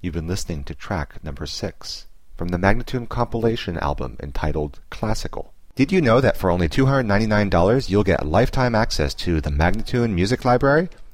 You've been listening to track number 6 from the Magnatune compilation album entitled Classical. Did you know that for only $299 you'll get lifetime access to the Magnatune Music Library?